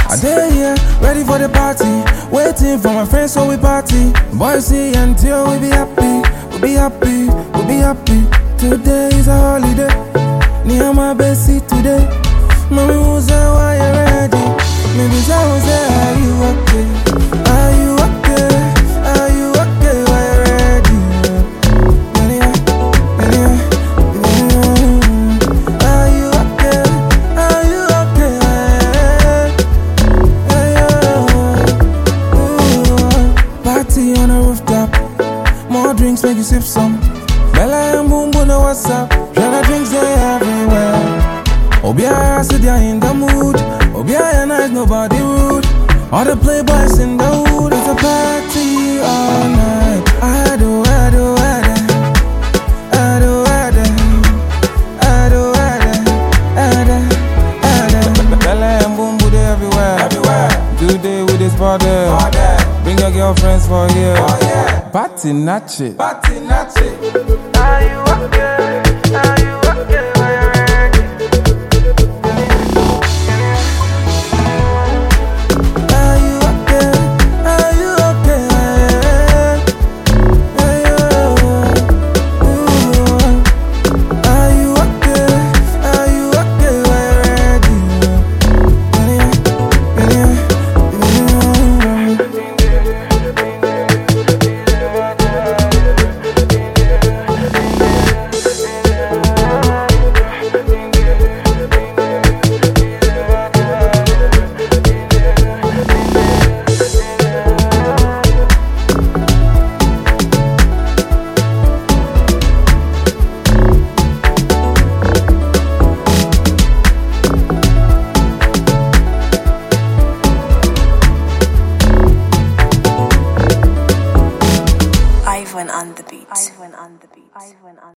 I dey here, ready for the party. Waiting for my friends so we party. Boys see until we be happy. We be happy, we be happy. Today is a holiday. Near my best seat today. Mommy who say why you ready? Maybe someone say are you okay? Are you okay? Are you okay? Why you ready? Are you okay? Are you okay? Party on a rooftop. More drinks make you sip some. Bella and boom boom no what's up. Shana drinks they everywhere. Obia sit there in the mood. Obia nice, nobody rude. All the playboys in the hood. It's a party all night. I do. Bella and boom boom they everywhere. Today with this party. Bring your girlfriends for here. Party natch it. Are you okay? Are you okay? Are you ready? Are you okay? Are you okay? Are you okay? Are you okay? Are Ivan on the beat.